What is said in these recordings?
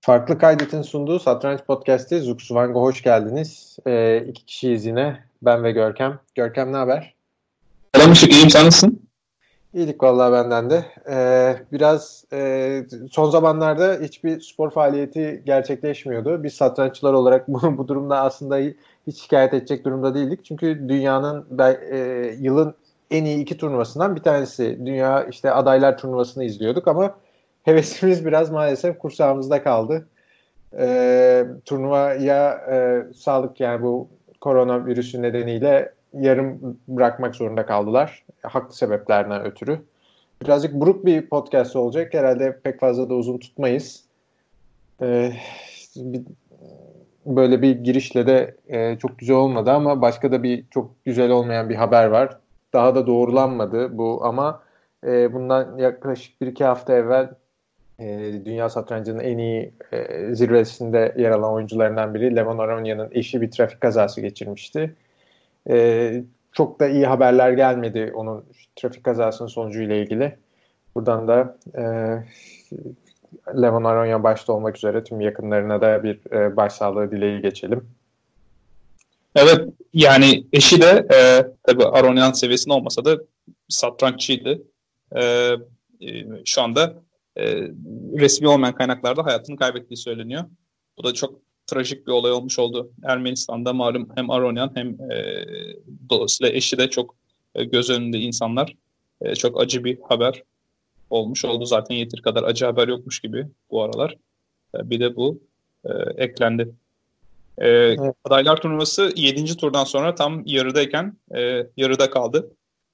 Farklı Kaydet'in sunduğu Satranç Podcast'i Zugzwang'a hoş geldiniz. İki kişiyiz yine. Ben ve Görkem. Görkem ne haber? Selam Işık, iyiyim, sen nasılsın? İyilik vallahi benden de. Biraz son zamanlarda hiçbir spor faaliyeti gerçekleşmiyordu. Biz satranççılar olarak bu durumda aslında hiç şikayet edecek durumda değildik. Çünkü dünyanın yılın en iyi iki turnuvasından bir tanesi. Dünya işte adaylar turnuvasını izliyorduk ama hevesimiz biraz maalesef kursağımızda kaldı. Turnuvaya sağlık yani bu koronavirüsü nedeniyle yarım bırakmak zorunda kaldılar. Haklı sebeplerden ötürü. Birazcık buruk bir podcast olacak. Herhalde pek fazla da uzun tutmayız. Ee, bir, Böyle bir girişle de çok güzel olmadı ama başka da bir çok güzel olmayan bir haber var. Daha da doğrulanmadı bu ama bundan yaklaşık 1-2 hafta evvel dünya satrancının en iyi zirvesinde yer alan oyuncularından biri Levon Aronia'nın eşi bir trafik kazası geçirmişti. Çok da iyi haberler gelmedi onun trafik kazasının sonucuyla ilgili. Buradan da Levon Aronia başta olmak üzere tüm yakınlarına da bir başsağlığı dileği geçelim. Evet, yani eşi de tabii Aronian seviyesinde olmasa da satranççıydı. Şu anda resmi olmayan kaynaklarda hayatını kaybettiği söyleniyor. Bu da çok trajik bir olay olmuş oldu. Ermenistan'da malum hem Aronian hem dolayısıyla eşi de çok göz önünde insanlar. Çok acı bir haber olmuş oldu. Zaten yeteri kadar acı haber yokmuş gibi bu aralar. Bir de bu eklendi. Evet. Adaylar turnuvası 7. turdan sonra tam yarıdayken yarıda kaldı.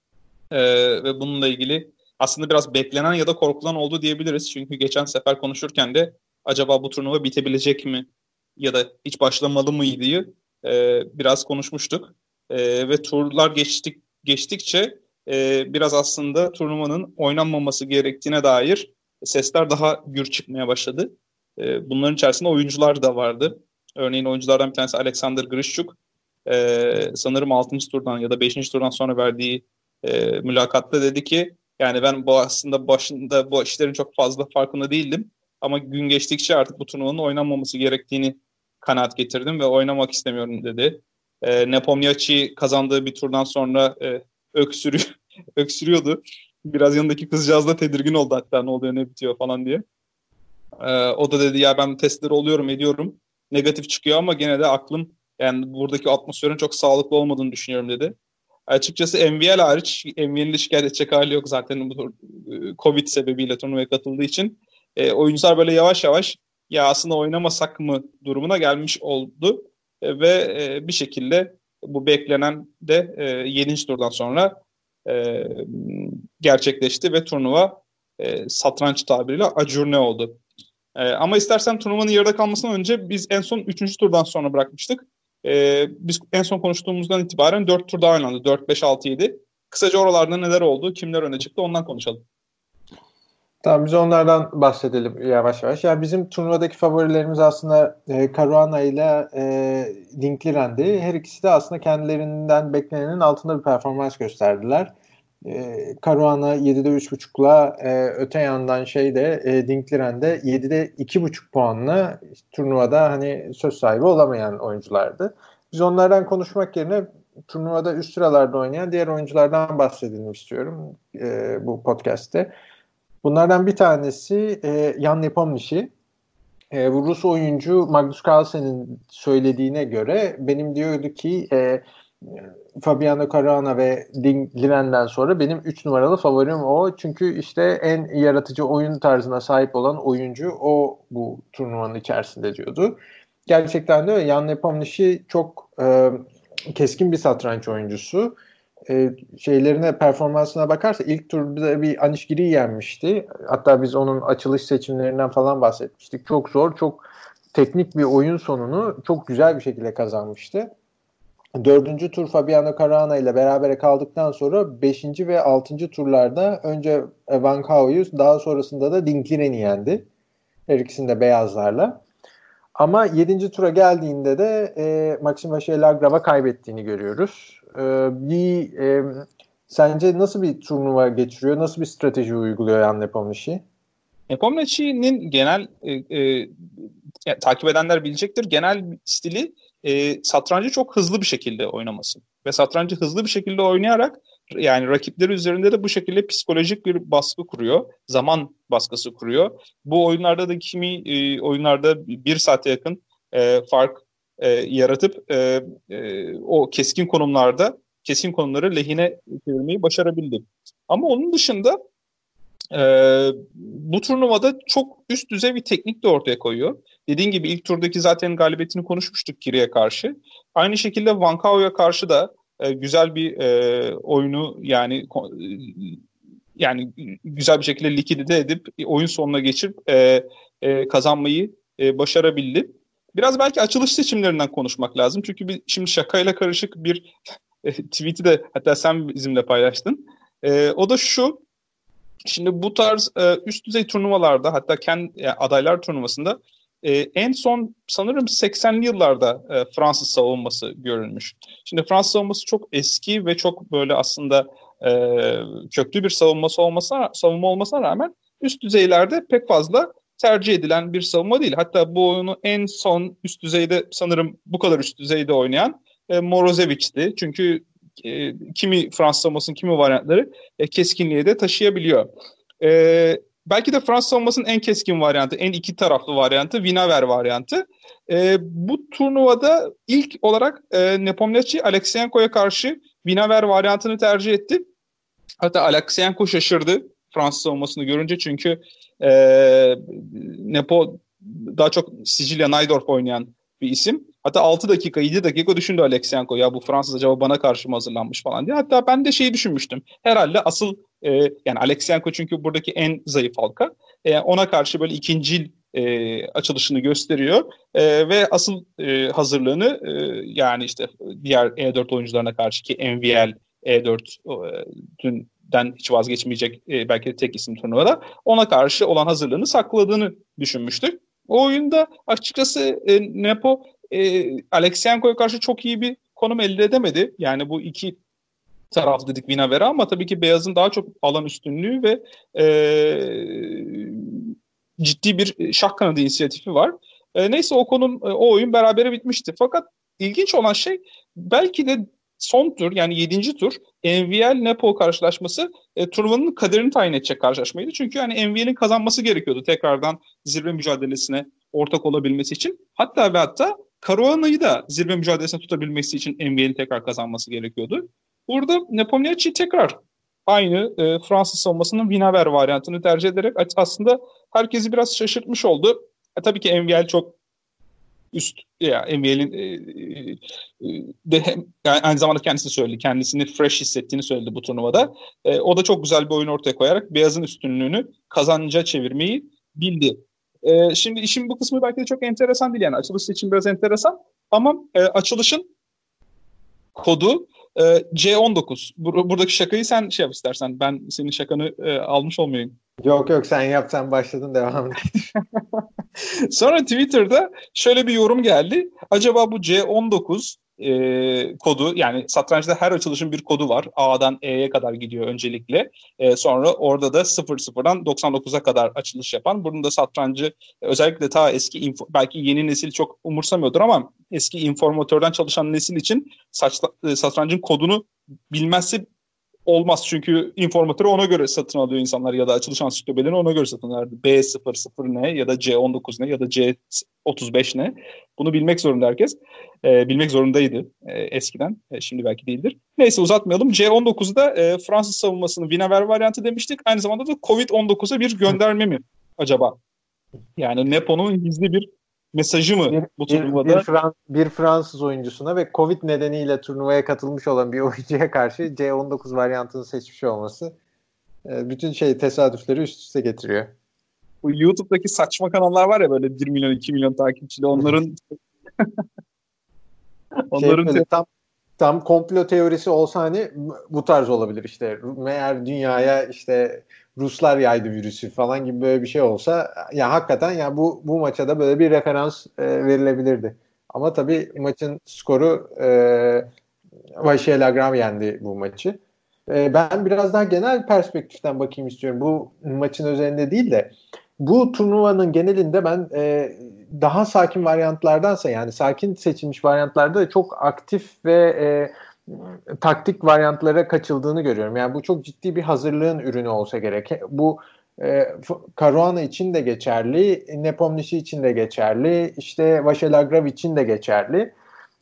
Ve bununla ilgili aslında biraz beklenen ya da korkulan oldu diyebiliriz. Çünkü geçen sefer konuşurken de acaba bu turnuva bitebilecek mi ya da hiç başlamalı mıydı biraz konuşmuştuk. Ve turlar geçtikçe biraz aslında turnuvanın oynanmaması gerektiğine dair sesler daha gür çıkmaya başladı. Bunların içerisinde oyuncular da vardı. Örneğin oyunculardan bir tanesi Alexander Grishchuk. Sanırım 6. turdan ya da 5. turdan sonra verdiği mülakatta dedi ki yani ben bu aslında başında bu işlerin çok fazla farkında değildim. Ama gün geçtikçe artık bu turnuvanın oynanmaması gerektiğini kanaat getirdim ve oynamak istemiyorum dedi. Nepomniachtchi kazandığı bir turdan sonra öksürüyordu. Biraz yanındaki kızcağız da tedirgin oldu hatta ne oluyor ne bitiyor falan diye. O da dedi ya ben testleri oluyorum ediyorum. Negatif çıkıyor ama gene de aklım yani buradaki atmosferin çok sağlıklı olmadığını düşünüyorum dedi. Açıkçası MVL hariç, MVL'in de şikayet edecek hali yok zaten bu Covid sebebiyle turnuvaya katıldığı için. Oyuncular böyle yavaş yavaş ya aslında oynamasak mı durumuna gelmiş oldu. Ve bir şekilde bu beklenen de 7. turdan sonra e, gerçekleşti ve turnuva satranç tabiriyle ajurne oldu. Ama istersen turnuvanın yarıda kalmasından önce biz en son 3. turdan sonra bırakmıştık. Biz en son konuştuğumuzdan itibaren 4 tur daha oynandı. 4, 5, 6, 7. Kısaca oralarda neler oldu, kimler öne çıktı ondan konuşalım. Tamam biz onlardan bahsedelim yavaş yavaş. Yani bizim turnuvadaki favorilerimiz aslında Caruana ile Dinkliren'di. Her ikisi de aslında kendilerinden beklenenin altında bir performans gösterdiler. Caruana 7'de 3.5'la öte yandan Dinkliren de 7'de 2.5 puanla turnuvada hani söz sahibi olamayan oyunculardı. Biz onlardan konuşmak yerine turnuvada üst sıralarda oynayan diğer oyunculardan bahsedelim istiyorum bu podcast'te. Bunlardan bir tanesi Jan Nepomniachtchi. Bu Rus oyuncu Magnus Carlsen'in söylediğine göre benim diyordu ki Fabiano Caruana ve Ding Liren'den sonra benim 3 numaralı favorim o. Çünkü işte en yaratıcı oyun tarzına sahip olan oyuncu o bu turnuvanın içerisinde diyordu. Gerçekten de öyle. Jan Nepomniachtchi çok keskin bir satranç oyuncusu. Performansına bakarsa ilk turda bir Anish Giri'yi yenmişti. Hatta biz onun açılış seçimlerinden falan bahsetmiştik. Çok zor, çok teknik bir oyun sonunu çok güzel bir şekilde kazanmıştı. Dördüncü tur Fabiano Caruana ile berabere kaldıktan sonra 5. ve 6. turlarda önce Van Gao'yu daha sonrasında da Dinkliren'i yendi. Her ikisini de beyazlarla. Ama 7. tura geldiğinde de Maxime Vachier-Lagrav'a kaybettiğini görüyoruz. Sence nasıl bir turnuva geçiriyor? Nasıl bir strateji uyguluyor Jan Nepomniachtchi? Nepomniachtchi'nin genel takip edenler bilecektir. Genel stili satrancı çok hızlı bir şekilde oynaması. Ve satrancı hızlı bir şekilde oynayarak yani rakipleri üzerinde de bu şekilde psikolojik bir baskı kuruyor. Zaman baskısı kuruyor. Bu oyunlarda da kimi oyunlarda 1 saate yakın fark yaratıp o keskin konumları lehine çevirmeyi başarabildi. Ama onun dışında bu turnuvada çok üst düzey bir teknik de ortaya koyuyor. Dediğin gibi ilk turdaki zaten galibiyetini konuşmuştuk Kiri'ye karşı. Aynı şekilde Van Gao'ya karşı da güzel bir oyunu yani güzel bir şekilde likidite edip oyun sonuna geçirip kazanmayı başarabildi. Biraz belki açılış seçimlerinden konuşmak lazım. Çünkü şimdi şakayla karışık bir tweet'i de hatta sen bizimle paylaştın. O da şu: şimdi bu tarz üst düzey turnuvalarda hatta adaylar turnuvasında en son sanırım 80'li yıllarda Fransız savunması görülmüş. Şimdi Fransız savunması çok eski ve çok böyle aslında köklü bir savunma olmasına rağmen üst düzeylerde pek fazla tercih edilen bir savunma değil. Hatta bu oyunu en son üst düzeyde sanırım bu kadar üst düzeyde oynayan Morozevic'ti. Çünkü kimi Fransız savunmasının kimi varyantları keskinliğe de taşıyabiliyor. Belki de Fransız savunmasının en keskin varyantı, en iki taraflı varyantı Vinaver varyantı. Bu turnuvada ilk olarak Nepomniachtchi Alekseyenko'ya karşı Vinaver varyantını tercih etti. Hatta Alekseyenko şaşırdı Fransız savunmasını görünce, çünkü Nepo daha çok Sicilya Najdorf oynayan bir isim. Hatta 6 dakika 7 dakika düşündü Alekseyenko, ya bu Fransız acaba bana karşı mı hazırlanmış falan diye. Hatta ben de şeyi düşünmüştüm. Herhalde asıl yani Alekseyenko çünkü buradaki en zayıf halka. Ona karşı böyle ikincil açılışını gösteriyor. Ve asıl hazırlığını yani işte diğer E4 oyuncularına karşı ki MVL E4'den hiç vazgeçmeyecek belki de tek isim turnuvada, ona karşı olan hazırlığını sakladığını düşünmüştük. O oyunda açıkçası Nepo Alekseyenko'ya karşı çok iyi bir konum elde edemedi. Yani bu iki taraf dedik Vinavera, ama tabii ki Beyaz'ın daha çok alan üstünlüğü ve ciddi bir şah kanadı inisiyatifi var. Neyse o oyun berabere bitmişti. Fakat ilginç olan şey belki de son tur, yani 7. tur MVL Nepo karşılaşması turnuvanın kaderini tayin edecek karşılaşmaydı. Çünkü yani MVL'in kazanması gerekiyordu tekrardan zirve mücadelesine ortak olabilmesi için. Hatta Caruana'yı da zirve mücadelesine tutabilmesi için MVL'in tekrar kazanması gerekiyordu. Burada Nepomniachtchi tekrar aynı Fransız savunmasının Vinaver varyantını tercih ederek aslında herkesi biraz şaşırtmış oldu. Tabii ki MVL çok üst, ya MVL'in yani aynı zamanda kendisi söyledi. Kendisini fresh hissettiğini söyledi bu turnuvada. O da çok güzel bir oyun ortaya koyarak Beyaz'ın üstünlüğünü kazanca çevirmeyi bildi. Şimdi işin bu kısmı belki de çok enteresan değil, yani açılış için biraz enteresan, ama açılışın kodu C19. Buradaki şakayı sen şey yap istersen. Ben senin şakanı almış olmayayım. Yok sen yap, sen başladın, devam et. Sonra Twitter'da şöyle bir yorum geldi. Acaba bu C19 kodu, yani satrançta her açılışın bir kodu var. A'dan E'ye kadar gidiyor öncelikle. Sonra orada da 00'dan 99'a kadar açılış yapan. Bunun da satrancı özellikle ta eski belki yeni nesil çok umursamıyordur ama eski informatörden çalışan nesil için satrancın kodunu bilmezse olmaz. Çünkü informatörü ona göre satın alıyor insanlar ya da açılış ansiklopedilerini ona göre satın alıyor. B00 ne ya da C19 ne ya da C35 ne? Bunu bilmek zorunda herkes. Bilmek zorundaydı eskiden. Şimdi belki değildir. Neyse uzatmayalım. C19'da Fransız savunmasının Vinaver varyantı demiştik. Aynı zamanda da Covid-19'a bir gönderme mi acaba? Yani Nepo'nun gizli bir mesajı mı bu turnuvada? Bir Fransız oyuncusuna ve Covid nedeniyle turnuvaya katılmış olan bir oyuncuya karşı C19 varyantını seçmiş olması bütün tesadüfleri üst üste getiriyor. Bu YouTube'daki saçma kanallar var ya, böyle 1 milyon 2 milyon takipçili, onların böyle tam komplo teorisi olsa hani bu tarz olabilir işte. Meğer dünyaya işte Ruslar yaydı virüsü falan gibi böyle bir şey olsa ya hakikaten ya bu maça da böyle bir referans verilebilirdi. Ama tabii maçın skoru Vaşe Lagram yendi bu maçı. Ben biraz daha genel perspektiften bakayım istiyorum. Bu maçın üzerinde değil de bu turnuvanın genelinde ben daha sakin varyantlardansa, yani sakin seçilmiş varyantlarda da çok aktif ve taktik varyantlara kaçıldığını görüyorum. Yani bu çok ciddi bir hazırlığın ürünü olsa gerek. Bu Caruana için de geçerli, Nepomniachtchi için de geçerli, işte Vachier-Lagrave için de geçerli.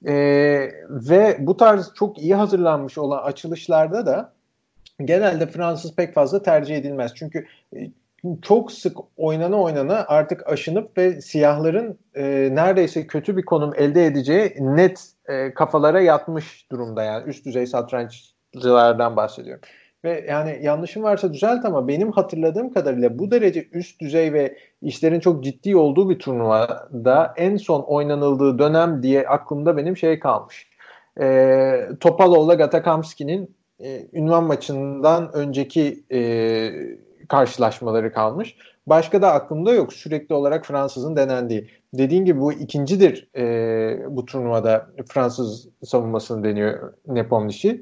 Ve bu tarz çok iyi hazırlanmış olan açılışlarda da genelde Fransız pek fazla tercih edilmez. Çünkü çok sık oynana artık aşınıp ve siyahların neredeyse kötü bir konum elde edeceği net kafalara yatmış durumda, yani üst düzey satranççılardan bahsediyorum. Ve yani yanlışım varsa düzelt ama benim hatırladığım kadarıyla bu derece üst düzey ve işlerin çok ciddi olduğu bir turnuvada en son oynanıldığı dönem diye aklımda benim şey kalmış. Topalov'la Gatakamski'nin ünvan maçından önceki karşılaşmaları kalmış. Başka da aklımda yok. Sürekli olarak Fransız'ın denendiği. Dediğim gibi bu ikincidir bu turnuvada Fransız savunmasını deniyor Nepomniachtchi.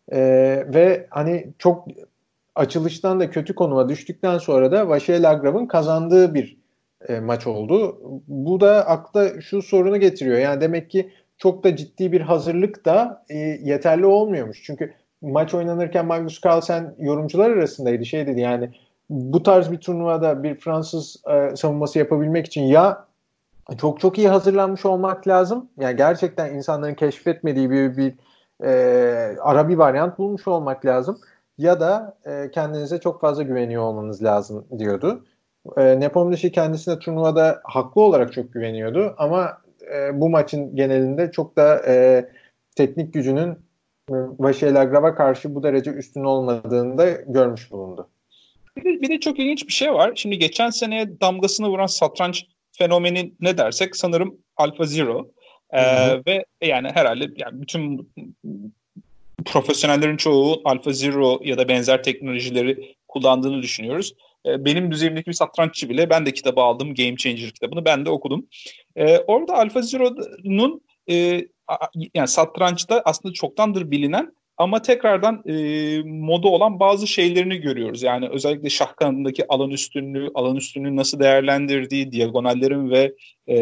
Ve hani çok açılıştan da kötü konuma düştükten sonra da Vachier-Lagrave'ın kazandığı bir maç oldu. Bu da akla şu sorunu getiriyor. Yani demek ki çok da ciddi bir hazırlık da yeterli olmuyormuş. Çünkü maç oynanırken Magnus Carlsen yorumcular arasındaydı. Şey dedi, yani bu tarz bir turnuvada bir Fransız savunması yapabilmek için ya çok çok iyi hazırlanmış olmak lazım. Yani gerçekten insanların keşfetmediği bir ara bir varyant bulmuş olmak lazım. Ya da kendinize çok fazla güveniyor olmanız lazım diyordu. Nepomniachtchi kendisine turnuvada haklı olarak çok güveniyordu. Ama bu maçın genelinde çok da teknik gücünün Vachier-Lagrave'a karşı bu derece üstün olmadığını da görmüş bulundu. Bir de çok ilginç bir şey var. Şimdi geçen seneye damgasını vuran satranç fenomeni ne dersek sanırım AlphaZero. Ve yani herhalde yani bütün profesyonellerin çoğu AlphaZero ya da benzer teknolojileri kullandığını düşünüyoruz. Benim düzeyimdeki bir satranççı bile, ben de kitabı aldım, Game Changer kitabını, ben de okudum. Orada AlphaZero'nun yani satrançta aslında çoktandır bilinen ama tekrardan moda olan bazı şeylerini görüyoruz. Yani özellikle şah kanadındaki alan üstünlüğü nasıl değerlendirdiği, diagonallerin ve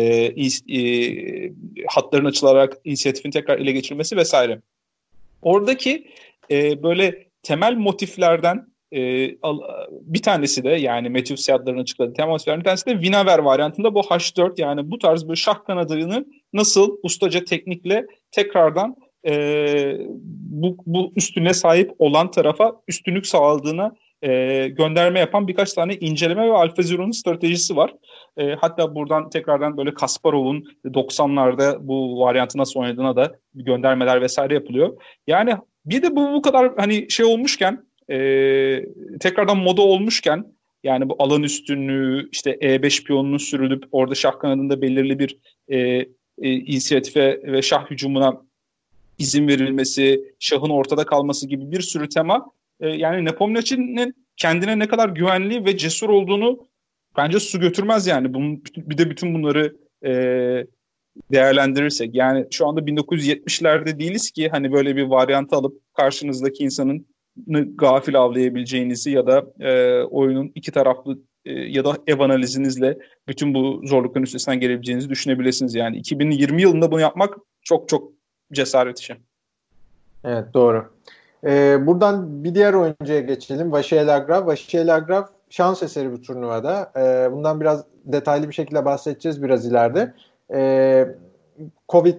hatların açılarak inisiyatifin tekrar ele geçirilmesi vesaire. Oradaki böyle temel motiflerden bir tanesi de, yani Matthew Syedler'ın açıkladığı temel motiflerden bir tanesi de Winawer varyantında bu H4, yani bu tarz bir şah kanadını nasıl ustaca teknikle tekrardan bu üstüne sahip olan tarafa üstünlük sağladığına gönderme yapan birkaç tane inceleme ve AlphaZero'nun stratejisi var. Hatta buradan tekrardan böyle Kasparov'un 90'larda bu varyantı nasıl oynadığına da göndermeler vesaire yapılıyor. Yani bir de bu kadar hani şey olmuşken, tekrardan moda olmuşken, yani bu alan üstünlüğü, işte E5 piyonunun sürülüp orada şah kanadında belirli bir inisiyatife ve şah hücumuna izin verilmesi, şahın ortada kalması gibi bir sürü tema, yani Nepomniachtchi'nin kendine ne kadar güvenli ve cesur olduğunu bence su götürmez yani. Bir de bütün bunları değerlendirirsek, yani şu anda 1970'lerde değiliz ki hani böyle bir varyantı alıp karşınızdaki insanın gafil avlayabileceğinizi ya da oyunun iki taraflı ya da ev analizinizle bütün bu zorlukların üstesinden gelebileceğinizi düşünebilirsiniz. Yani 2020 yılında bunu yapmak çok çok cesaret işi. Evet, doğru. Buradan bir diğer oyuncuya geçelim. Vachier-Lagrave. Vachier-Lagrave şans eseri bu turnuvada. Bundan biraz detaylı bir şekilde bahsedeceğiz biraz ileride. Covid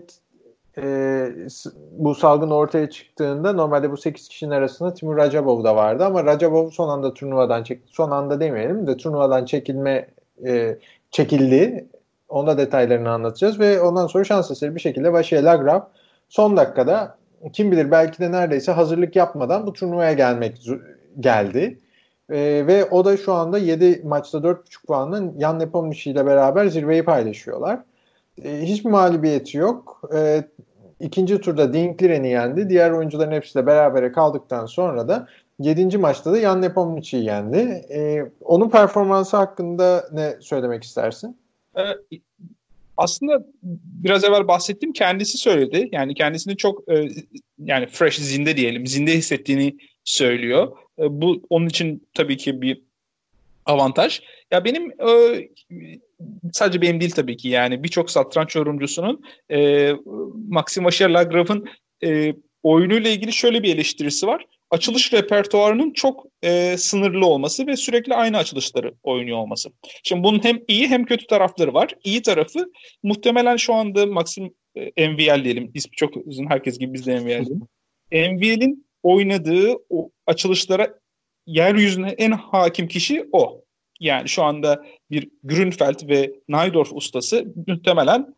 bu salgın ortaya çıktığında normalde bu 8 kişinin arasında Timur Rajabov da vardı ama Rajabov son anda turnuvadan son anda demeyelim de turnuvadan çekildi. Onda detaylarını anlatacağız ve ondan sonra şans eseri bir şekilde Vachier-Lagrave son dakikada, kim bilir belki de neredeyse hazırlık yapmadan bu turnuvaya geldi. Ve o da şu anda 7 maçta 4,5 puanla Jan Nepomniachtchi ile beraber zirveyi paylaşıyorlar. Hiçbir mağlubiyeti yok. İkinci turda Dinkliren'i yendi. Diğer oyuncuların hepsiyle berabere kaldıktan sonra da 7. maçta da Jan Nepomniachtchi'yi yendi. Onun performansı hakkında ne söylemek istersin? Aslında biraz evvel bahsettiğim kendisi söyledi. Yani kendisini çok yani fresh, zinde diyelim, zinde hissettiğini söylüyor. Bu onun için tabii ki bir avantaj. Ya benim sadece benim değil tabii ki, yani birçok satranç yorumcusunun Maxim Vachier-Lagrav'ın oyunuyla ilgili şöyle bir eleştirisi var. Açılış repertuarının çok sınırlı olması ve sürekli aynı açılışları oynuyor olması. Şimdi bunun hem iyi hem kötü tarafları var. İyi tarafı muhtemelen şu anda Maxim MVL diyelim. İsmi çok uzun, herkes gibi biz de MVL diyelim. MVL'in oynadığı o açılışlara yeryüzüne en hakim kişi o. Yani şu anda bir Grünfeld ve Najdorf ustası muhtemelen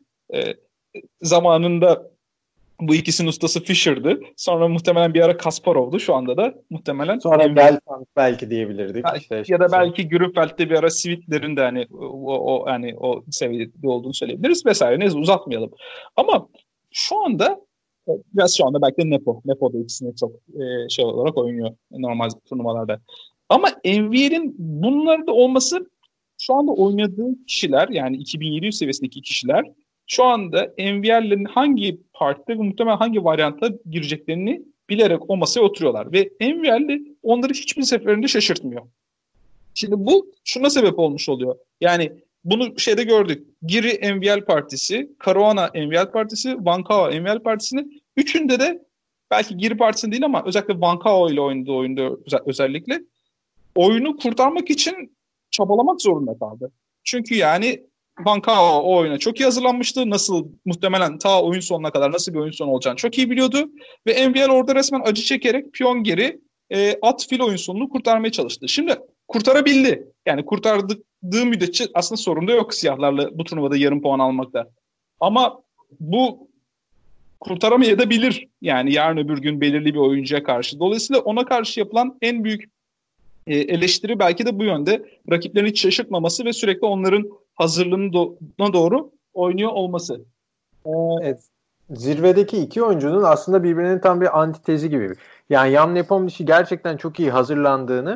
zamanında bu ikisinin ustası Fischer'dı. Sonra muhtemelen bir ara Kasparov'du. Şu anda da muhtemelen Sonra Gelfand belki diyebilirdik. ya da belki Grünfeld'de bir ara Svitler'in de hani hani o seviyede olduğunu söyleyebiliriz vesaire. Neyse, uzatmayalım. Ama şu anda biraz şu anda belki de Nepo da ikisini çok şey olarak oynuyor normal turnuvalarda. Ama NVL'in bunlarda olması, şu anda oynadığı kişiler, yani 2700 seviyesindeki kişiler şu anda NVL'lerin hangi partide ve muhtemelen hangi varyantta gireceklerini bilerek o masaya oturuyorlar. Ve NVL'de onları hiçbir seferinde şaşırtmıyor. Şimdi bu şuna sebep olmuş oluyor. Yani bunu şeyde gördük. Giri MVL partisi, Caruana MVL partisi, Vancao MVL partisini, üçünde de belki Giri partisinde değil ama özellikle Vancao ile oynadığı oyunda özellikle oyunu kurtarmak için çabalamak zorunda kaldı. Çünkü yani Vancao o oyuna çok iyi hazırlanmıştı. Nasıl, muhtemelen ta oyun sonuna kadar nasıl bir oyun sonu olacağını çok iyi biliyordu. Ve MVL orada resmen acı çekerek piyon geri at fil oyun sonunu kurtarmaya çalıştı. Şimdi kurtarabildi. Yani kurtardığı müddetçe aslında sorun da yok siyahlarla bu turnuvada yarım puan almakta. Ama bu kurtaramayabilir. Yani yarın öbür gün belirli bir oyuncuya karşı. Dolayısıyla ona karşı yapılan en büyük eleştiri belki de bu yönde. Rakiplerini hiç şaşırtmaması ve sürekli onların hazırlığına doğru oynuyor olması. Evet. Zirvedeki iki oyuncunun aslında birbirinin tam bir antitezi gibi. Yani Jan Nepomniachtchi gerçekten çok iyi hazırlandığını,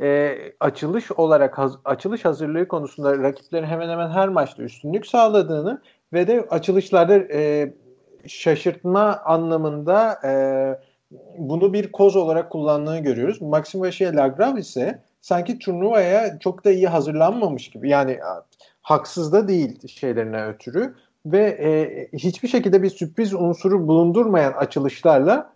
açılış olarak açılış hazırlığı konusunda rakiplerin hemen hemen her maçta üstünlük sağladığını ve de açılışlarda şaşırtma anlamında bunu bir koz olarak kullandığını görüyoruz. Maxim Vachier-Lagrave ise sanki turnuvaya çok da iyi hazırlanmamış gibi. Yani haksız da değil şeylerine ötürü ve hiçbir şekilde bir sürpriz unsuru bulundurmayan açılışlarla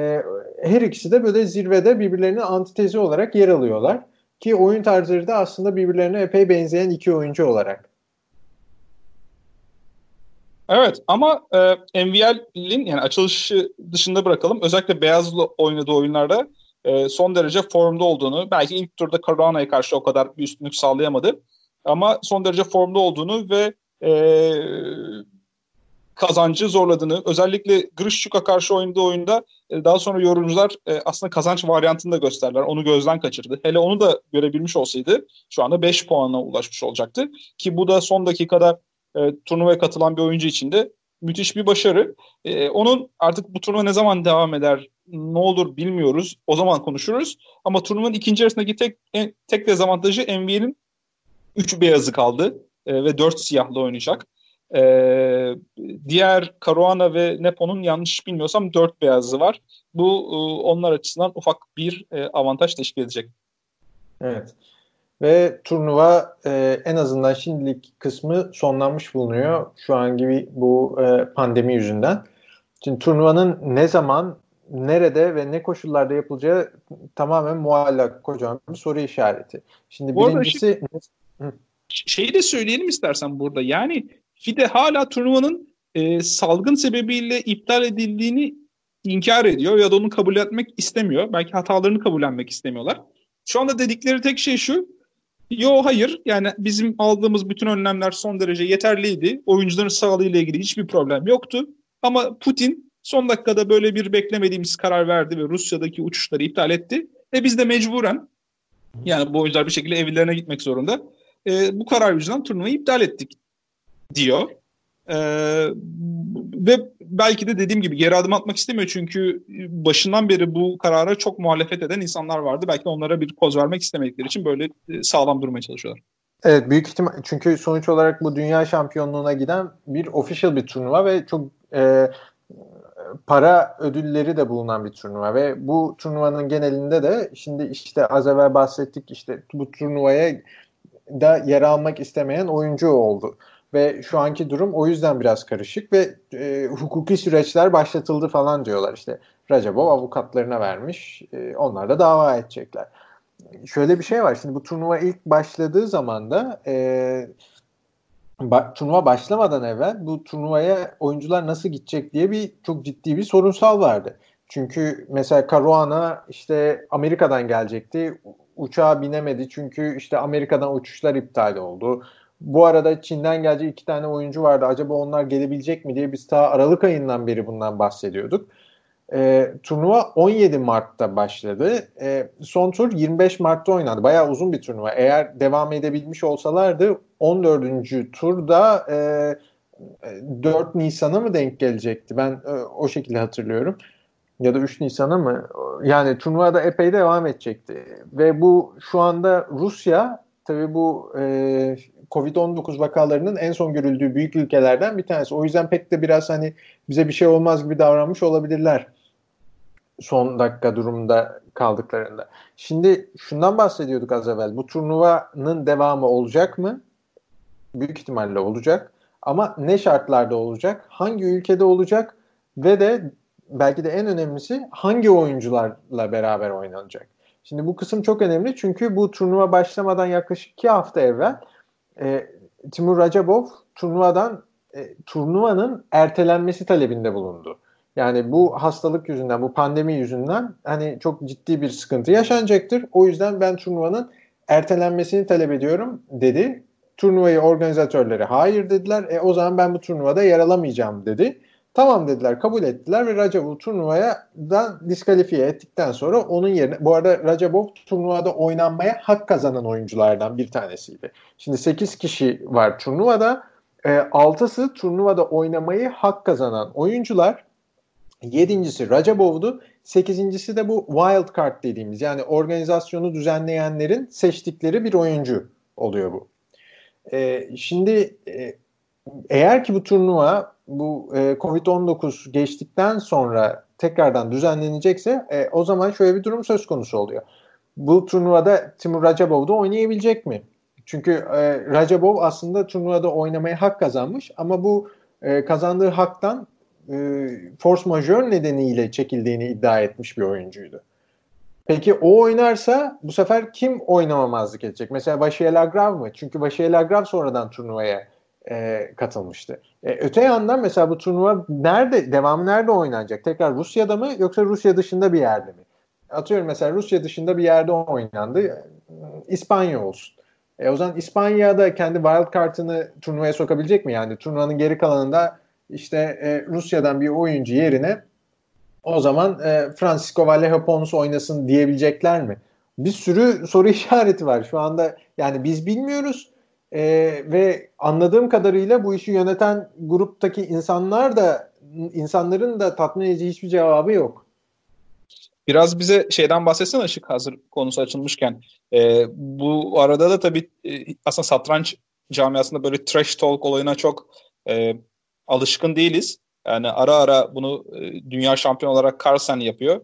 her ikisi de böyle zirvede birbirlerinin antitezi olarak yer alıyorlar. Ki oyun tarzları da aslında birbirlerine epey benzeyen iki oyuncu olarak. Evet ama MVL'in yani açılışı dışında bırakalım. Özellikle Beyaz'la oynadığı oyunlarda son derece formda olduğunu, belki ilk turda Caruana'ya karşı o kadar bir üstünlük sağlayamadı. Ama son derece formda olduğunu ve kazancı zorladığını, özellikle Grishchuk'a karşı oynadığı oyunda daha sonra yorumcular aslında kazanç varyantını da gösterdiler. Onu gözden kaçırdı. Hele onu da görebilmiş olsaydı şu anda 5 puana ulaşmış olacaktı. Ki bu da son dakikada turnuvaya katılan bir oyuncu için de müthiş bir başarı. Onun artık bu turnuva ne zaman devam eder, ne olur bilmiyoruz. O zaman konuşuruz. Ama turnuvanın ikinci yarısındaki tek dezavantajı NBA'nin 3 beyazı kaldı ve 4 siyahlı oynayacak. Diğer Caruana ve Nepo'nun yanlış bilmiyorsam 4 beyazı var. Bu onlar açısından ufak bir avantaj teşkil edecek. Evet. Ve turnuva en azından şimdilik kısmı sonlanmış bulunuyor. Şu an gibi bu pandemi yüzünden. Şimdi turnuvanın ne zaman, nerede ve ne koşullarda yapılacağı tamamen muallak, kocaman bir soru işareti. Şimdi Bu arada birincisi... şeyi de söyleyelim istersen burada. Yani FIDE hala turnuvanın salgın sebebiyle iptal edildiğini inkar ediyor ya da onu kabul etmek istemiyor. Belki hatalarını kabullenmek istemiyorlar. Şu anda dedikleri tek şey şu: yo, hayır, yani bizim aldığımız bütün önlemler son derece yeterliydi. Oyuncuların sağlığıyla ilgili hiçbir problem yoktu. Ama Putin son dakikada böyle bir beklemediğimiz karar verdi ve Rusya'daki uçuşları iptal etti. Biz de mecburen, yani bu oyuncular bir şekilde evlerine gitmek zorunda, bu karar yüzünden turnuvayı iptal ettik diyor. Ve belki de dediğim gibi geri adım atmak istemiyor, çünkü başından beri bu karara çok muhalefet eden insanlar vardı. Belki de onlara bir poz vermek istemedikleri için böyle sağlam durmaya çalışıyorlar. Evet, büyük ihtimal, çünkü sonuç olarak bu dünya şampiyonluğuna giden bir official bir turnuva ve çok para ödülleri de bulunan bir turnuva ve bu turnuvanın genelinde de şimdi işte az evvel bahsettik, işte bu turnuvaya da yer almak istemeyen oyuncu oldu. Ve şu anki durum o yüzden biraz karışık ve hukuki süreçler başlatıldı falan diyorlar. İşte Rajabov avukatlarına vermiş. Onlar da dava edecekler. Şöyle bir şey var. Şimdi bu turnuva ilk başladığı zaman da turnuva başlamadan evvel bu turnuvaya oyuncular nasıl gidecek diye çok ciddi bir sorunsal vardı. Çünkü mesela Caruana işte Amerika'dan gelecekti. Uçağa binemedi çünkü işte Amerika'dan uçuşlar iptal oldu. Bu arada Çin'den gelecek 2 tane oyuncu vardı. Acaba onlar gelebilecek mi diye biz ta Aralık ayından beri bundan bahsediyorduk. Turnuva 17 Mart'ta başladı. Son tur 25 Mart'ta oynandı. Bayağı uzun bir turnuva. Eğer devam edebilmiş olsalardı 14. turda 4 Nisan'a mı denk gelecekti? Ben o şekilde hatırlıyorum. Ya da 3 Nisan'a mı? Yani turnuvada epey devam edecekti. Ve bu şu anda Rusya tabii bu Covid-19 vakalarının en son görüldüğü büyük ülkelerden bir tanesi. O yüzden pek de biraz hani bize bir şey olmaz gibi davranmış olabilirler son dakika durumda kaldıklarında. Şimdi şundan bahsediyorduk az evvel. Bu turnuvanın devamı olacak mı? Büyük ihtimalle olacak. Ama ne şartlarda olacak? Hangi ülkede olacak? Ve de belki de en önemlisi hangi oyuncularla beraber oynanacak? Şimdi bu kısım çok önemli çünkü bu turnuva başlamadan yaklaşık 2 hafta evvel e, Timur Rajabov turnuvanın ertelenmesi talebinde bulundu. Yani bu hastalık yüzünden, bu pandemi yüzünden hani çok ciddi bir sıkıntı yaşanacaktır. O yüzden ben turnuvanın ertelenmesini talep ediyorum dedi. Turnuvayı organizatörleri hayır dediler. O zaman ben bu turnuvada yer alamayacağım dedi. Tamam dediler, kabul ettiler ve Rajabov turnuvadan diskalifiye ettikten sonra onun yerine, bu arada Rajabov turnuvada oynanmaya hak kazanan oyunculardan bir tanesiydi. Şimdi 8 kişi var turnuvada. 6'sı turnuvada oynamayı hak kazanan oyuncular. 7.'si Rajabov'du. 8.'si de bu wild card dediğimiz, yani organizasyonu düzenleyenlerin seçtikleri bir oyuncu oluyor bu. Şimdi eğer ki bu turnuva Covid-19 geçtikten sonra tekrardan düzenlenecekse o zaman şöyle bir durum söz konusu oluyor. Bu turnuvada Timur Rajabov da oynayabilecek mi? Çünkü Rajabov aslında turnuvada oynamaya hak kazanmış ama bu kazandığı haktan force majeure nedeniyle çekildiğini iddia etmiş bir oyuncuydu. Peki o oynarsa bu sefer kim oynamamazlık edecek? Mesela Vasilij Lagrave mı? Çünkü Vasilij Lagrave sonradan turnuvaya katılmıştı. Öte yandan mesela bu turnuva devamı nerede oynanacak? Tekrar Rusya'da mı yoksa Rusya dışında bir yerde mi? Atıyorum mesela Rusya dışında bir yerde oynandı. İspanya olsun. O zaman İspanya'da kendi wild card'ını turnuvaya sokabilecek mi? Yani turnuvanın geri kalanında işte Rusya'dan bir oyuncu yerine o zaman Francisco Vallejo Pons oynasın diyebilecekler mi? Bir sürü soru işareti var şu anda. Yani biz bilmiyoruz ve anladığım kadarıyla bu işi yöneten gruptaki insanların da tatmin edici hiçbir cevabı yok. Biraz bize şeyden bahsetsene Işık, hazır konusu açılmışken. Bu arada da tabii aslında satranç camiasında böyle trash talk olayına çok alışkın değiliz. Yani ara ara bunu dünya şampiyonu olarak Carlsen yapıyor.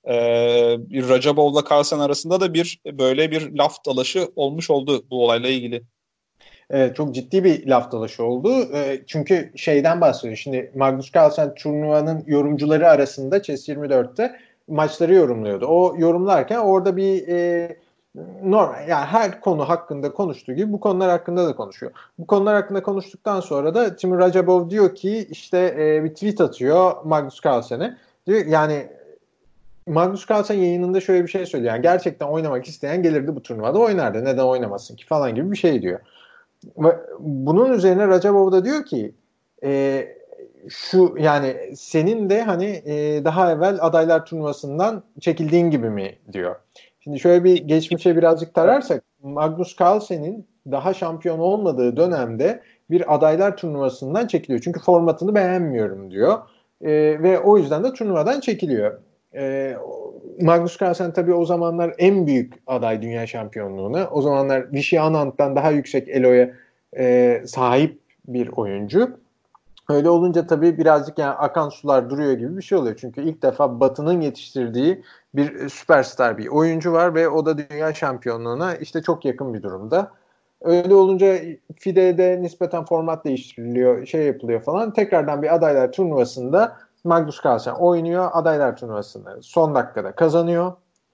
Rajabov'la Carlsen arasında da böyle bir laf dalaşı olmuş oldu bu olayla ilgili. Evet, çok ciddi bir laf dalaşı oldu. Çünkü şeyden bahsediyor. Şimdi Magnus Carlsen turnuvanın yorumcuları arasında Chess24'te maçları yorumluyordu. O yorumlarken orada bir normal, yani her konu hakkında konuştuğu gibi bu konular hakkında da konuşuyor. Bu konular hakkında konuştuktan sonra da Timur Rajabov diyor ki işte bir tweet atıyor Magnus Carlsen'e. Diyor yani Magnus Carlsen yayınında şöyle bir şey söylüyor. Yani gerçekten oynamak isteyen gelirdi bu turnuvada oynardı. Neden oynamasın ki falan gibi bir şey diyor. Ve bunun üzerine Rajabov da diyor ki e, şu yani senin de hani daha evvel adaylar turnuvasından çekildiğin gibi mi diyor. Şimdi şöyle bir geçmişe birazcık tararsak Magnus Carlsen'in daha şampiyon olmadığı dönemde bir adaylar turnuvasından çekiliyor. Çünkü formatını beğenmiyorum diyor. Ve o yüzden de turnuvadan çekiliyor. E, Magnus Carlsen tabii o zamanlar en büyük aday dünya şampiyonluğuna. O zamanlar Vichy Anand'dan daha yüksek eloya sahip bir oyuncu. Öyle olunca tabii birazcık yani akan sular duruyor gibi bir şey oluyor. Çünkü ilk defa Batı'nın yetiştirdiği bir süperstar bir oyuncu var ve o da dünya şampiyonluğuna işte çok yakın bir durumda. Öyle olunca FIDE'de nispeten format değiştiriliyor, şey yapılıyor falan. Tekrardan bir adaylar turnuvasında Magnus Carlsen oynuyor. Adaylar turnuvasında son dakikada kazanıyor.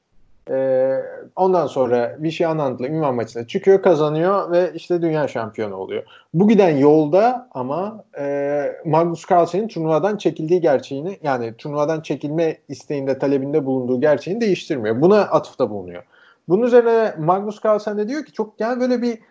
Ondan sonra Vichy Anand'la ünvan maçına çıkıyor, kazanıyor ve işte dünya şampiyonu oluyor. Bu giden yolda ama Magnus Carlsen'in turnuvadan çekildiği gerçeğini, yani turnuvadan çekilme isteğinde, talebinde bulunduğu gerçeğini değiştirmiyor. Buna atıfta bulunuyor. Bunun üzerine Magnus Carlsen de diyor ki çok yani böyle bir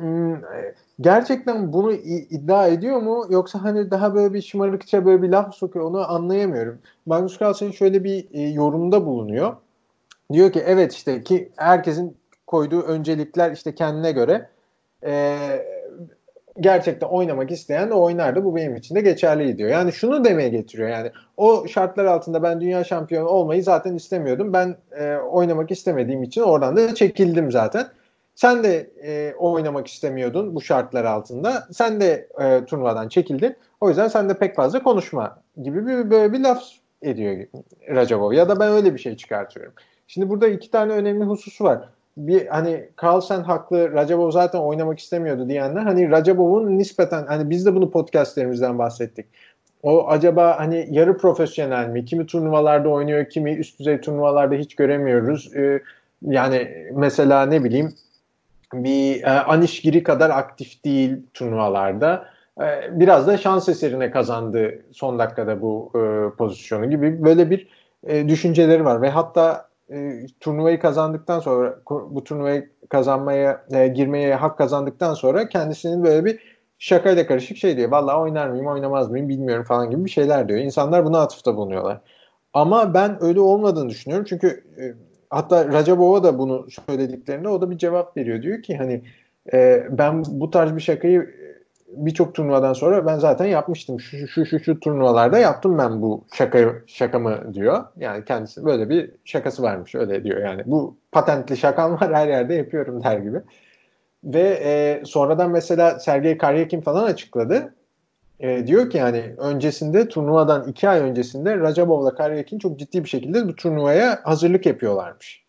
gerçekten bunu iddia ediyor mu, yoksa hani daha böyle bir şımarıkça böyle bir laf sokuyor, onu anlayamıyorum. Magnus Carlsen şöyle bir yorumda bulunuyor. Diyor ki evet işte ki herkesin koyduğu öncelikler işte kendine göre e, gerçekten oynamak isteyen de oynardı. Bu benim için de geçerli diyor. Yani şunu demeye getiriyor, yani o şartlar altında ben dünya şampiyonu olmayı zaten istemiyordum. Ben oynamak istemediğim için oradan da çekildim zaten. Sen de oynamak istemiyordun bu şartlar altında. Sen de turnuvadan çekildin. O yüzden sen de pek fazla konuşma gibi böyle bir laf ediyor Racabov. Ya da ben öyle bir şey çıkartıyorum. Şimdi burada iki tane önemli hususu var. Bir hani Carlsen haklı, Racabov zaten oynamak istemiyordu diyenler, hani Racabov'un nispeten, hani biz de bunu podcastlerimizden bahsettik. O acaba hani yarı profesyonel mi? Kimi turnuvalarda oynuyor, kimi üst düzey turnuvalarda hiç göremiyoruz. Yani mesela ne bileyim bir Anish Giri kadar aktif değil turnuvalarda. Biraz da şans eserine kazandı son dakikada bu pozisyonu gibi böyle bir düşünceleri var ve hatta turnuvayı kazandıktan sonra, bu turnuvayı kazanmaya girmeye hak kazandıktan sonra kendisinin böyle bir şakayla karışık şey diyor. Vallahi oynar mıyım oynamaz mıyım bilmiyorum falan gibi bir şeyler diyor. İnsanlar buna atıfta bulunuyorlar. Ama ben öyle olmadığını düşünüyorum. Çünkü hatta Racabov'a da bunu söylediklerinde o da bir cevap veriyor. Diyor ki hani ben bu tarz bir şakayı birçok turnuvadan sonra ben zaten yapmıştım. Şu turnuvalarda yaptım ben bu şakamı diyor. Yani kendisi böyle bir şakası varmış, öyle diyor. Yani bu patentli şakam var, her yerde yapıyorum der gibi. Ve sonradan mesela Sergey Karyakin falan açıkladı. Diyor ki yani öncesinde, turnuvadan 2 ay öncesinde Racabov'la Karyakin çok ciddi bir şekilde bu turnuvaya hazırlık yapıyorlarmış.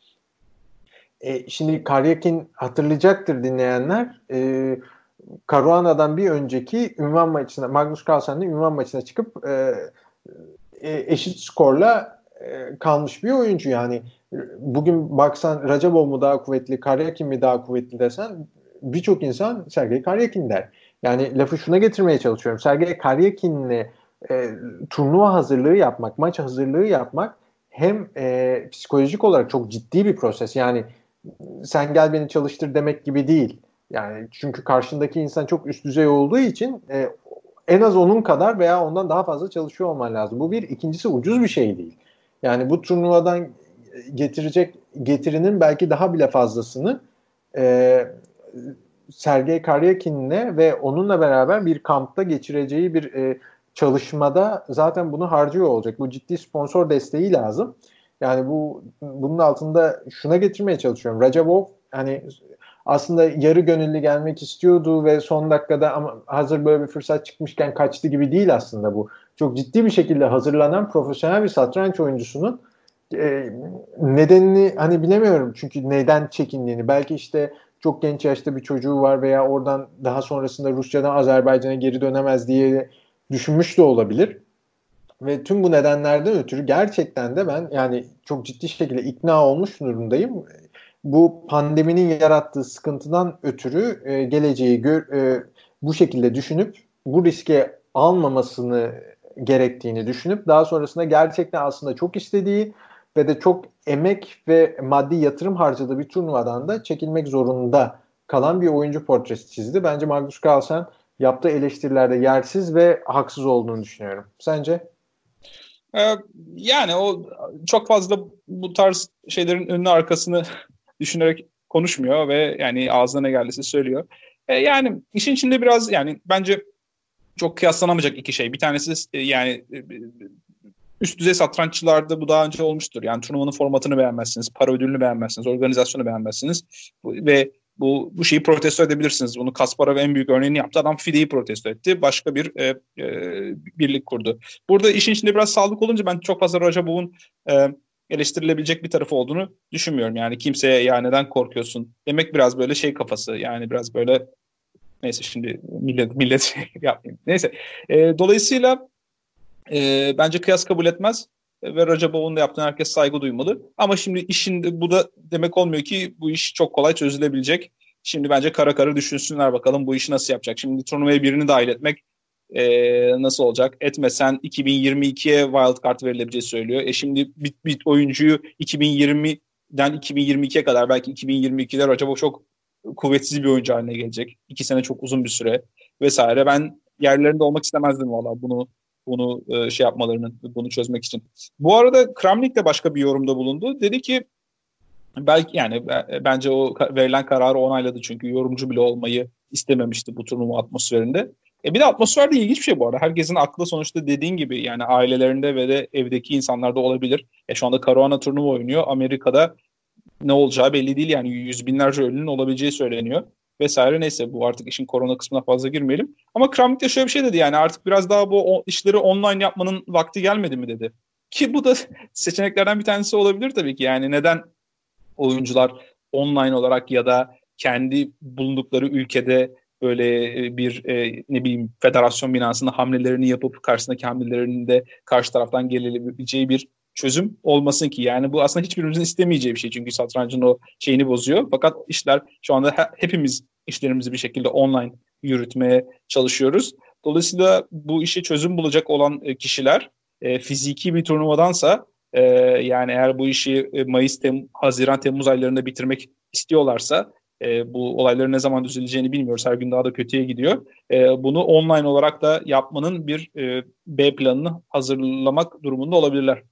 Şimdi Karyakin hatırlayacaktır dinleyenler. Caruana'dan bir önceki ünvan maçına, Magnus Carlsen'le ünvan maçına çıkıp eşit skorla kalmış bir oyuncu. Yani bugün baksan Racabov mu daha kuvvetli, Karyakin mi daha kuvvetli desen birçok insan Sergey Karyakin der. Yani lafı şuna getirmeye çalışıyorum. Sergey Karyakin'le turnuva hazırlığı yapmak, maç hazırlığı yapmak hem psikolojik olarak çok ciddi bir proses. Yani sen gel beni çalıştır demek gibi değil. Yani çünkü karşındaki insan çok üst düzey olduğu için en az onun kadar veya ondan daha fazla çalışıyor olman lazım. Bu bir. İkincisi ucuz bir şey değil. Yani bu turnuvadan getirecek getirinin belki daha bile fazlasını e, Sergey Karyakin'le ve onunla beraber bir kampta geçireceği bir çalışmada zaten bunu harcıyor olacak. Bu ciddi sponsor desteği lazım. Yani bunun altında şuna getirmeye çalışıyorum. Racabov hani aslında yarı gönüllü gelmek istiyordu ve son dakikada ama hazır böyle bir fırsat çıkmışken kaçtı gibi değil aslında bu. Çok ciddi bir şekilde hazırlanan profesyonel bir satranç oyuncusunun nedenini hani bilemiyorum, çünkü neden çekindiğini. Belki işte çok genç yaşta bir çocuğu var veya oradan daha sonrasında Rusya'dan Azerbaycan'a geri dönemez diye düşünmüş de olabilir. Ve tüm bu nedenlerden ötürü gerçekten de ben yani çok ciddi şekilde ikna olmuş durumdayım. Bu pandeminin yarattığı sıkıntıdan ötürü geleceği bu şekilde düşünüp bu riske almamasını gerektiğini düşünüp daha sonrasında gerçekten aslında çok istediği ve de çok emek ve maddi yatırım harcadığı bir turnuvadan da çekilmek zorunda kalan bir oyuncu portresi çizdi. Bence Magnus Carlsen yaptığı eleştirilerde yersiz ve haksız olduğunu düşünüyorum. Sence? Ee, Yani o çok fazla bu tarz şeylerin önünü arkasını düşünerek konuşmuyor ve yani ağzına ne geldiyse söylüyor. Yani işin içinde biraz yani bence çok kıyaslanamayacak iki şey. Bir tanesi yani üst düzey satranççılarda bu daha önce olmuştur. Yani turnuvanın formatını beğenmezsiniz, para ödülünü beğenmezsiniz, organizasyonu beğenmezsiniz ve Bu şeyi protesto edebilirsiniz. Bunu Kasparov en büyük örneğini yaptı. Adam FIDE'yi protesto etti. Başka bir birlik kurdu. Burada işin içinde biraz sağlık olunca ben çok fazla Rajabov'un eleştirilebilecek bir tarafı olduğunu düşünmüyorum. Yani kimseye ya neden korkuyorsun demek biraz böyle şey kafası. Yani biraz böyle neyse şimdi millet yapmayayım. Neyse. Dolayısıyla bence kıyas kabul etmez ve Rajabov'un da yaptığına herkes saygı duymalı. Ama şimdi işin bu da demek olmuyor ki bu iş çok kolay çözülebilecek. Şimdi bence kara kara düşünsünler bakalım bu işi nasıl yapacak. Şimdi turnuvaya birini dahil etmek nasıl olacak? Etmesen 2022'ye wildcard verilebileceği söylüyor. Şimdi bir oyuncuyu 2020'den 2022'ye kadar belki 2022'de Rajabov çok kuvvetsiz bir oyuncu haline gelecek. 2 sene çok uzun bir süre vesaire. Ben yerlerinde olmak istemezdim valla bunu şey yapmalarını, bunu çözmek için. Bu arada Kramnik de başka bir yorumda bulundu. Dedi ki belki yani bence o verilen kararı onayladı çünkü yorumcu bile olmayı istememişti bu turnuva atmosferinde. Bir de atmosfer de ilginç bir şey bu arada. Herkesin aklı sonuçta dediğin gibi yani ailelerinde ve de evdeki insanlarda olabilir. Şu anda Caruana turnuva oynuyor. Amerika'da ne olacağı belli değil yani yüz binlerce ölünün olabileceği söyleniyor vesaire. Neyse bu artık işin korona kısmına fazla girmeyelim. Ama Kramnik de şöyle bir şey dedi yani artık biraz daha bu işleri online yapmanın vakti gelmedi mi dedi. Ki bu da seçeneklerden bir tanesi olabilir tabii ki. Yani neden oyuncular online olarak ya da kendi bulundukları ülkede böyle bir ne bileyim federasyon binasında hamlelerini yapıp karşısındaki hamlelerini de karşı taraftan gelebileceği bir çözüm olmasın ki. Yani bu aslında hiçbirimizin istemeyeceği bir şey. Çünkü satrancın o şeyini bozuyor. Fakat işler şu anda hepimiz işlerimizi bir şekilde online yürütmeye çalışıyoruz. Dolayısıyla bu işe çözüm bulacak olan kişiler fiziki bir turnuvadansa yani eğer bu işi Mayıs, Haziran, Temmuz aylarında bitirmek istiyorlarsa bu olayların ne zaman düzeleceğini bilmiyoruz. Her gün daha da kötüye gidiyor. Bunu online olarak da yapmanın bir B planını hazırlamak durumunda olabilirler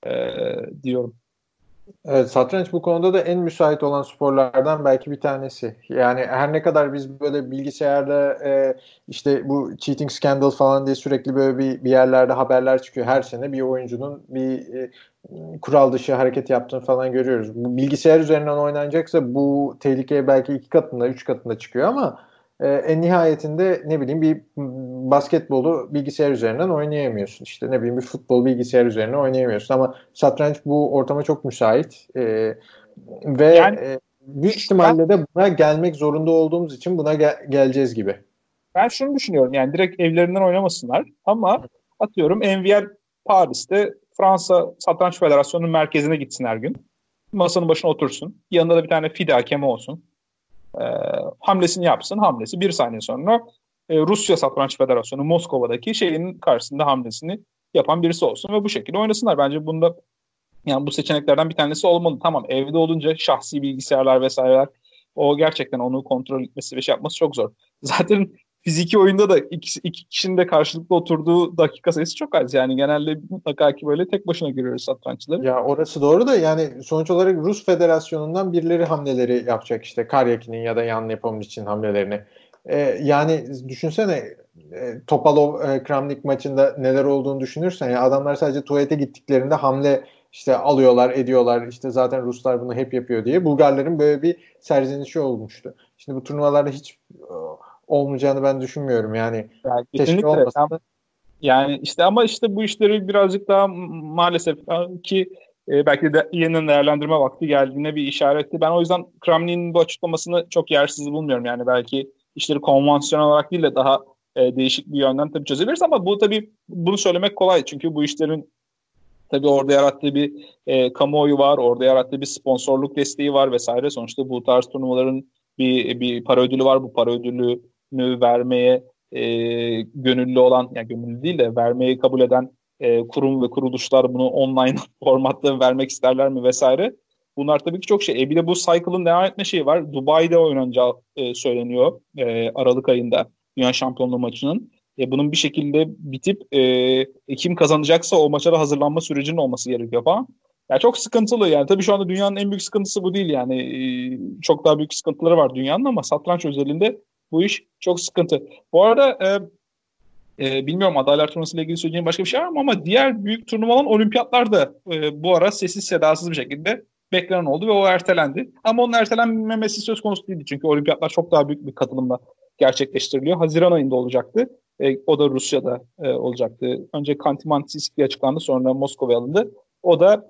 diyorum. Evet, satranç bu konuda da en müsait olan sporlardan belki bir tanesi. Yani her ne kadar biz böyle bilgisayarda işte bu cheating scandal falan diye sürekli böyle bir yerlerde haberler çıkıyor. Her sene bir oyuncunun bir kural dışı hareket yaptığını falan görüyoruz. Bu bilgisayar üzerinden oynanacaksa bu tehlikeye belki 2 katında, 3 katında çıkıyor ama en nihayetinde ne bileyim bir basketbolu bilgisayar üzerinden oynayamıyorsun. İşte ne bileyim bir futbol bilgisayar üzerinden oynayamıyorsun ama satranç bu ortama çok müsait. Ve Yani büyük ben ihtimalle de buna gelmek zorunda olduğumuz için buna geleceğiz gibi. ben şunu düşünüyorum yani direkt evlerinden oynamasınlar ama atıyorum NVL Paris'te Fransa Satranç Federasyonu'nun merkezine gitsin her gün. Masanın başına otursun. Yanında da bir tane FIDE hakemi olsun. E, Hamlesini yapsın. Hamlesi bir saniye sonra Rusya Satranç Federasyonu Moskova'daki şeyin karşısında hamlesini yapan birisi olsun ve bu şekilde oynasınlar. Bence bunda yani bu seçeneklerden bir tanesi olmalı. Tamam evde olunca şahsi bilgisayarlar vesaireler o gerçekten onu kontrol etmesi ve şey yapması çok zor. Zaten fiziki oyunda da iki kişinin de karşılıklı oturduğu dakika sayısı çok az. Yani genelde mutlaka ki böyle tek başına görüyoruz satranççıları. Ya orası doğru da yani sonuç olarak Rus Federasyonu'ndan birileri hamleleri yapacak işte Karyakin'in ya da Yan Nepom'un için hamlelerini. Yani düşünsene Topalov Kramnik maçında neler olduğunu düşünürsen ya adamlar sadece tuvalete gittiklerinde hamle işte alıyorlar ediyorlar işte zaten Ruslar bunu hep yapıyor diye Bulgarların böyle bir serzenişi olmuştu. Şimdi bu turnuvalarda hiç olmayacağını ben düşünmüyorum yani Yani keşke kesinlikle. olmasa da. Yani işte ama işte bu işleri birazcık daha maalesef ki belki de yeniden değerlendirme vakti geldiğine bir işaretti. Ben o yüzden Kremlin'in bu açıklamasını çok yersiz bulmuyorum. Yani belki işleri konvansiyonel olarak değil de daha değişik bir yönden tabii çözebiliriz ama bu tabii bunu söylemek kolay. Çünkü bu işlerin tabii orada yarattığı bir kamuoyu var, orada yarattığı bir sponsorluk desteği var vesaire. Sonuçta bu tarz turnuvaların bir para ödülü var. Bu para ödülünü vermeye gönüllü olan, yani gönüllü değil de vermeyi kabul eden kurum ve kuruluşlar bunu online formatta vermek isterler mi vesaire. Bunlar tabii ki çok şey. Bir de bu cycle'ın devam etme şeyi var. Dubai'de oynanacağı söyleniyor Aralık ayında Dünya Şampiyonluğu maçının. Bunun bir şekilde bitip kim kazanacaksa o maça da hazırlanma sürecinin olması gerekiyor falan. Yani çok sıkıntılı yani. Tabii şu anda dünyanın en büyük sıkıntısı bu değil yani. Çok daha büyük sıkıntıları var dünyanın ama satranç özelinde bu iş çok sıkıntı. Bu arada bilmiyorum adaylar turnuvası ile ilgili söyleyeceğim başka bir şey var mı ama diğer büyük turnuvaların olimpiyatlar da bu ara sessiz sedasız bir şekilde beklenen oldu ve o ertelendi. Ama onun ertelenmemesi söz konusu değildi. Çünkü olimpiyatlar çok daha büyük bir katılımla gerçekleştiriliyor. Haziran ayında olacaktı. O da Rusya'da olacaktı. Önce Khanty-Mansiskiy açıklandı, sonra Moskova'ya alındı. O da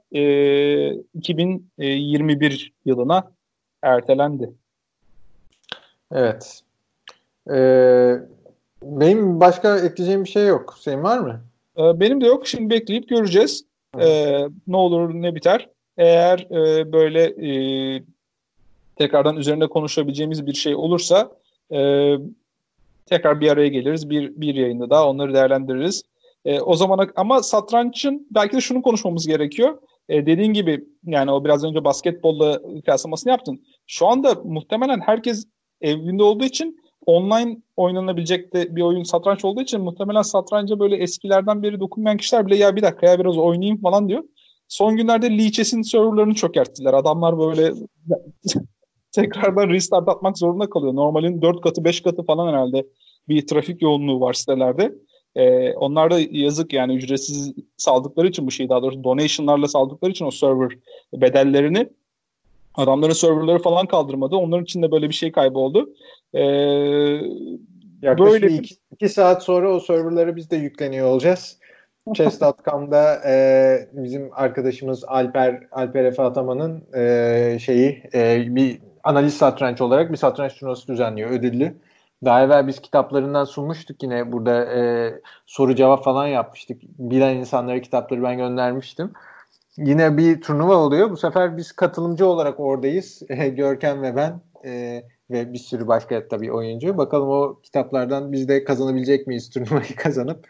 2021 yılına ertelendi. Evet. E, Benim başka ekleyeceğim bir şey yok. Senin var mı? Benim de yok. Şimdi bekleyip göreceğiz. Hı. Ne olur ne biter. Eğer böyle tekrardan üzerinde konuşabileceğimiz bir şey olursa e, tekrar bir araya geliriz. Bir yayında daha onları değerlendiririz. O zamana ama satrançın belki de şunu konuşmamız gerekiyor. Dediğin gibi yani o biraz önce basketbolla kıyaslamasını yaptın. Şu anda muhtemelen herkes evinde olduğu için online oynanabilecek de bir oyun satranç olduğu için muhtemelen satranca böyle eskilerden beri dokunmayan kişiler bile ya bir dakika ya biraz oynayayım falan diyor. Son günlerde Lee Chess'in serverlarını çökerttiler. Adamlar böyle tekrardan restart atmak zorunda kalıyor. Normalin 4 katı 5 katı falan herhalde bir trafik yoğunluğu var sitelerde. Onlar da yazık yani ücretsiz saldıkları için bu şeyi daha doğrusu donationlarla saldıkları için o server bedellerini adamların serverları falan kaldırmadı. Onların için de böyle bir şey kayboldu. Ee, Yaklaşık Böyle bir iki saat sonra o serverlara biz de yükleniyor olacağız. Chess.com'da bizim arkadaşımız Alper Efe Ataman'ın bir analiz satranç olarak bir satranç turnuvası düzenliyor, ödüllü. Daha evvel biz kitaplarından sunmuştuk, yine burada soru cevap falan yapmıştık. Bilen insanlara kitapları ben göndermiştim. Yine bir turnuva oluyor. Bu sefer biz katılımcı olarak oradayız. Görkem ve ben ve bir sürü başka tabii oyuncu. Bakalım o kitaplardan biz de kazanabilecek miyiz turnuvayı kazanıp.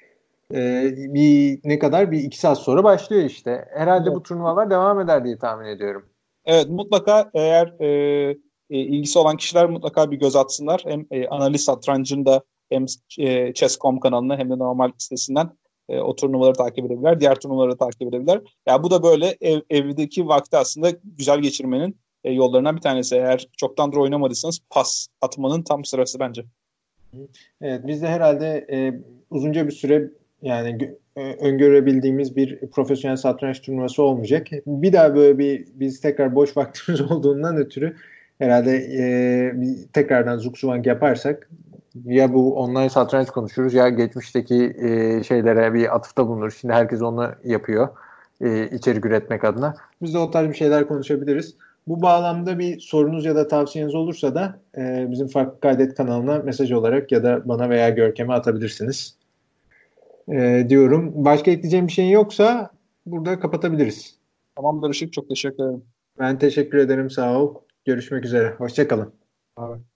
Ne kadar? Bir iki saat sonra başlıyor işte. Herhalde bu turnuvalar devam eder diye tahmin ediyorum. Evet, mutlaka eğer ilgisi olan kişiler mutlaka bir göz atsınlar. Hem analiz satrancında hem Chess.com kanalına hem de normal sitesinden o turnuvaları takip edebilirler. Diğer turnuvaları takip edebilirler. Ya bu da böyle evdeki vakti aslında güzel geçirmenin yollarından bir tanesi. Eğer çoktandır oynamadıysanız pas atmanın tam sırası bence. Evet, biz de herhalde uzunca bir süre yani öngörebildiğimiz bir profesyonel satranç turnuvası olmayacak. Bir daha böyle biz tekrar boş vaktimiz olduğundan ötürü herhalde tekrardan Zugzwang yaparsak ya bu online satranç konuşuruz ya geçmişteki şeylere bir atıfta bulunuruz. Şimdi herkes onu yapıyor içerik üretmek adına. Biz de o tarz bir şeyler konuşabiliriz. Bu bağlamda bir sorunuz ya da tavsiyeniz olursa da bizim Farklı Kaydet kanalına mesaj olarak ya da bana veya Görkem'e atabilirsiniz diyorum. Başka ekleyeceğim bir şeyin yoksa burada kapatabiliriz. Tamamdır Işık, çok teşekkür ederim. Ben teşekkür ederim. Sağ ol. Görüşmek üzere. Hoşça kalın. Abi.